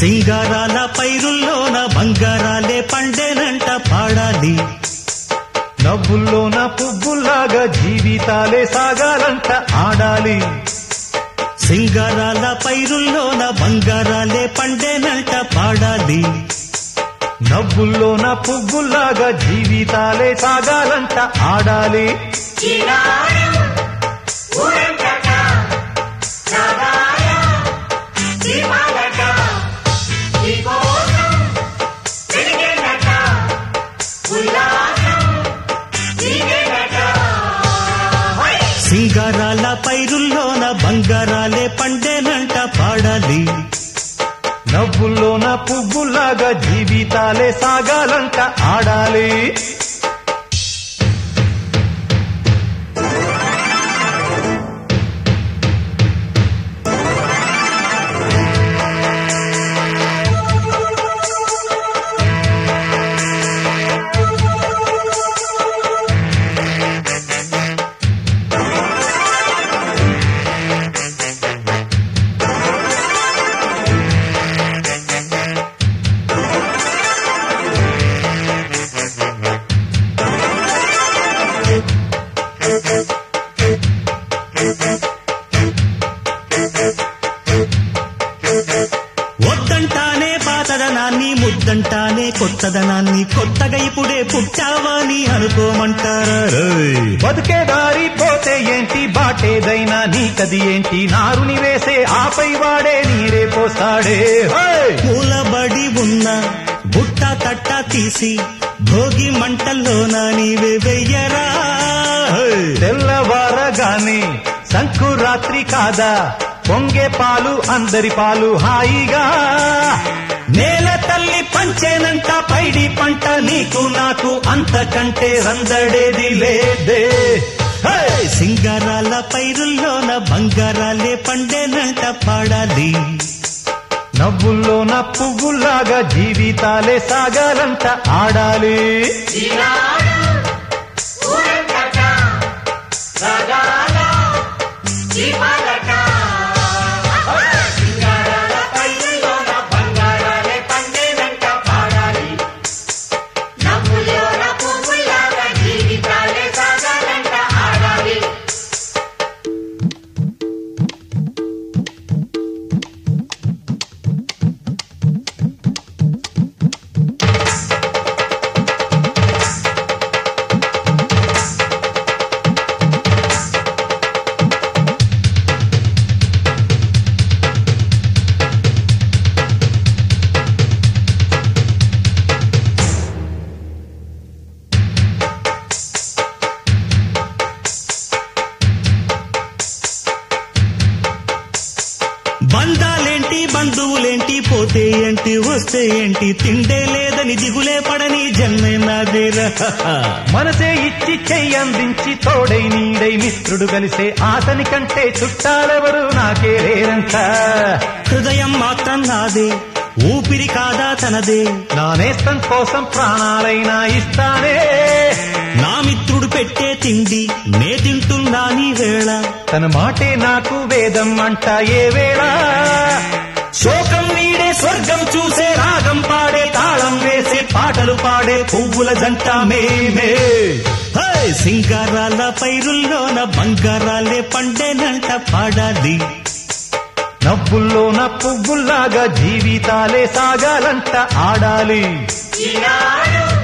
సింగారాల పైరుల్లోన బంగారాలే పండేనంట పాడాలి. నవ్వుల్లోన పువ్వుల్లాగా జీవితాలే సాగాలంట ఆడాలి. సింగారాల పైరుల్లోన బంగారాలే పండేనంట పాడాలి. నవ్వుల్లోన పువ్వుల్లాగా జీవితాలే సాగాలంట ఆడాలి. సింగారాల పైరుల్లోన బంగారాలే పండేనంట పాడాలి. నవ్వుల్లోన పువ్వుల్లాగా జీవితాలే సాగాలంట ఆడాలి. వద్దంటానే పాతదనాన్ని, ముద్దంటానే కొత్తదనాన్ని, కొత్తగా ఇప్పుడే పుట్టావని అనుకోమంటారా? బతుకే దారి పోతే ఏంటి, బాటేదైనా నీకది ఏంటి, నారుని వేసే ఆపై వాడే నీరే పోస్తాడే. మూలబడి ఉన్న బుట్ట తట్ట తీసి భోగి మంటల్లోన నీవే వెయ్యరా. తెల్లవారగానే సంకురాత్రి కాదా, పొంగే పాలు అందరి పాలు హాయిగా. నేల తల్లి పంచేనంట పైడి పంట, నీకు నాకు అంతకంటే రందడేది లేదే. సింగారాల పైరుల్లోన బంగారాలే పండేనంట పాడాలి. నవ్వుల్లోన పువ్వుల్లాగా జీవితాలే సాగాలంట ఆడాలి. బంధాలేంటి బంధువులేంటి, పోతే ఏంటి వస్తే ఏంటి, తిండే లేదని దిగులే పడని జన్మే నాదేరా. మనసే ఇచ్చి చెయ్యందించి తోడై నీడై మిత్రుడు కలిసే అతని కంటే చుట్టాలెవరు నాకే లేరంట. హృదయం మాత్రం నాదే, ఊపిరి కాదా తనదే, నా నేస్తం కోసం ప్రాణాలైనా ఇస్తానే. నా మిత్రుడు పెట్టే తిండి నే తింటున్నా నీ వేళ, తన మాటే నాకు వేదం అంట ఏ వేళ. శోకం వీడే స్వర్గం చూసే, రాగం పాడే తాళం వేసే, పాటలు పాడే పువ్వుల జంట మేమే. సింగారాల పైరుల్లోన బంగారాలే పండేనంట పాడాలి. నవ్వుల్లోన పువ్వుల్లాగా జీవితాలే సాగాలంట ఆడాలి.